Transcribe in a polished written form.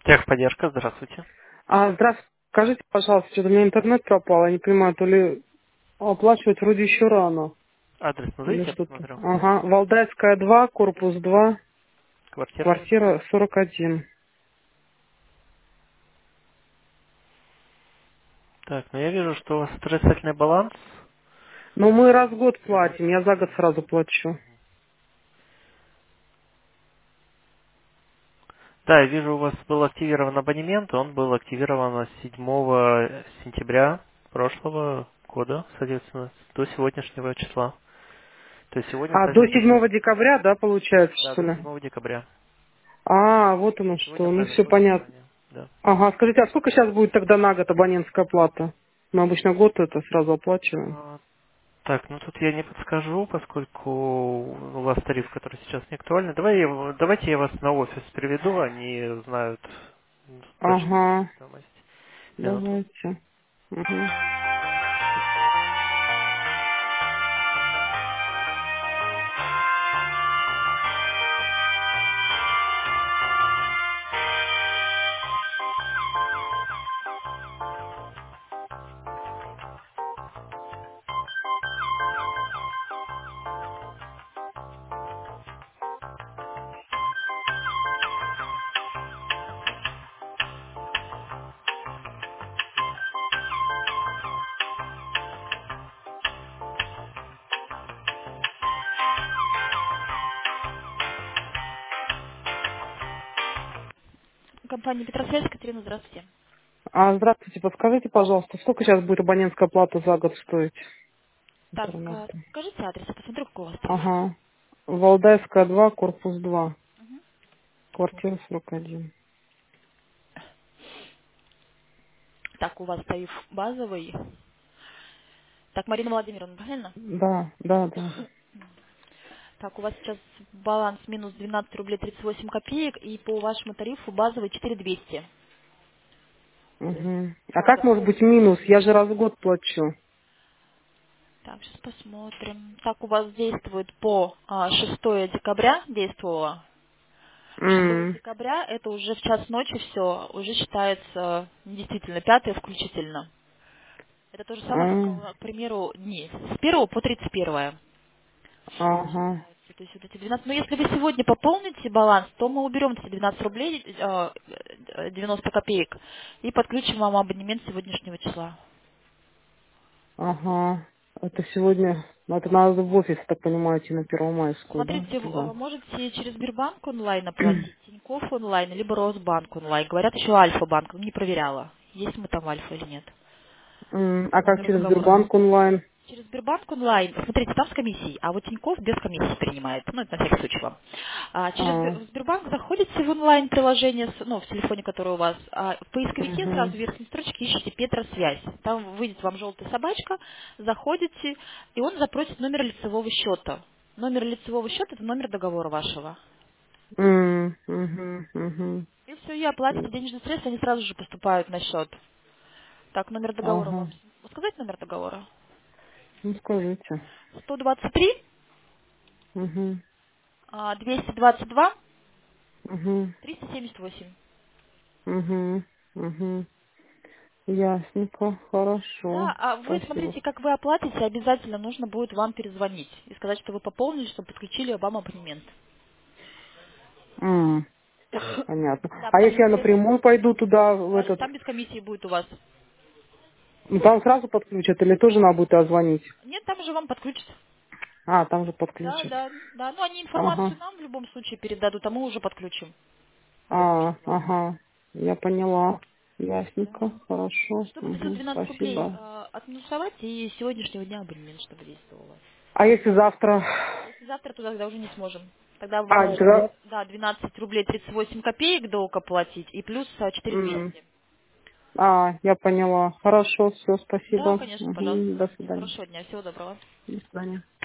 Техподдержка, здравствуйте. Здравствуйте. Скажите, пожалуйста, что-то у меня интернет пропал, я не понимаю, то ли оплачивать вроде еще рано, Адрес или назовите, я что-то. посмотрю. Ага, Валдайская 2, корпус 2, Квартира ваша. квартира 41. Так, ну я вижу, что у вас отрицательный баланс. Но мы раз в год платим, я за год сразу плачу. Да, я вижу, у вас был активирован абонемент. Он был активирован с 7 сентября прошлого года, соответственно, до сегодняшнего числа. То есть сегодня До также... 7 декабря, да, получается, Да, что до ли? 7 декабря. Вот оно Сегодня что, ну также все будет понятно. списание. Да. Ага, скажите, а сколько сейчас будет тогда на год абонентская плата? Мы обычно год это сразу оплачиваем. Так, ну тут я не подскажу, поскольку у вас тариф, который сейчас не актуальный. Давайте я вас на офис приведу, они знают точную Ага, стоимость. Минуту. давайте. Угу. Компания Петросвязь, Катерина, здравствуйте. Здравствуйте, подскажите, пожалуйста, сколько сейчас будет абонентская плата за год стоить? Так, Интернета. скажите адрес, я посмотрю, какой у вас тариф. Ага. Валдайская 2, корпус 2, Корпус. квартира 41. Так, у вас тариф базовый. Так, Марина Владимировна, правильно? Да, да, да. Так, у вас сейчас баланс минус 12 рублей 38 копеек, и по вашему тарифу базовый 4200. То есть Угу. А за как год. может быть минус? Я же раз в год плачу. Так, сейчас посмотрим. Так, у вас действует по 6 декабря действовало. 6 М, декабря это уже в час ночи все, уже считается действительно 5 включительно. Это то же самое, как, а, к примеру, дни. С 1 по 31 Ага. считается. То есть вот эти 12. Но если вы сегодня пополните баланс, то мы уберем эти 12 рублей 90 копеек и подключим вам абонемент сегодняшнего числа. Ага. Это сегодня... Это надо в офис, так понимаю, идти на Первомайскую, да? Смотрите, Туда. вы можете через Сбербанк онлайн оплатить, Тинькофф онлайн, либо Росбанк онлайн. Говорят, еще Альфа-банк, не проверяла, есть мы там Альфа или нет. А По как номеру через договора. Сбербанк онлайн? Через Сбербанк онлайн, смотрите, там с комиссией, а вот Тинькофф без комиссии принимает. Ну, это на всякий случай вам. Через А, Сбербанк заходите в онлайн-приложение, ну, в телефоне, который у вас, в поисковике сразу угу. в верхней строчке ищите Петросвязь. Там выйдет вам желтая собачка, заходите, и он запросит номер лицевого счета. Номер лицевого счета– это номер договора вашего. Угу, угу. И все, и оплатите денежные средства, они сразу же поступают на счет. Так, номер договора вам. Ага. Сказать номер договора? Ну, скажите. 123 Угу. 222 Угу. 378. Угу. Угу. Ясненько. Хорошо. Да, а вы Спасибо. смотрите, как вы оплатите, обязательно нужно будет вам перезвонить и сказать, что вы пополнили, чтобы подключили вам абонемент. М, Понятно. Да, А потому если я что если напрямую пойду туда, в этот... там без комиссии будет у вас. Ну, там сразу подключат или тоже надо будет звонить? Нет, там же вам подключат. Там же Да, подключат. да, да. Ну, они Ага. информацию нам в любом случае передадут, а мы уже подключим дальнейший план. Ага. Я поняла. Да. Ясненько. Хорошо. Что просил Угу. 12 рублей Спасибо. отминусовать и с сегодняшнего дня абонемент, чтобы действовало. А если завтра? Если завтра, то тогда уже не сможем. Тогда вам нужно будет, Тогда... 12 рублей 38 копеек долг оплатить и плюс м, 4200. Я поняла. Хорошо, все, Да, спасибо. конечно, Угу. пожалуйста. До свидания. Хорошего дня, всего доброго. До свидания.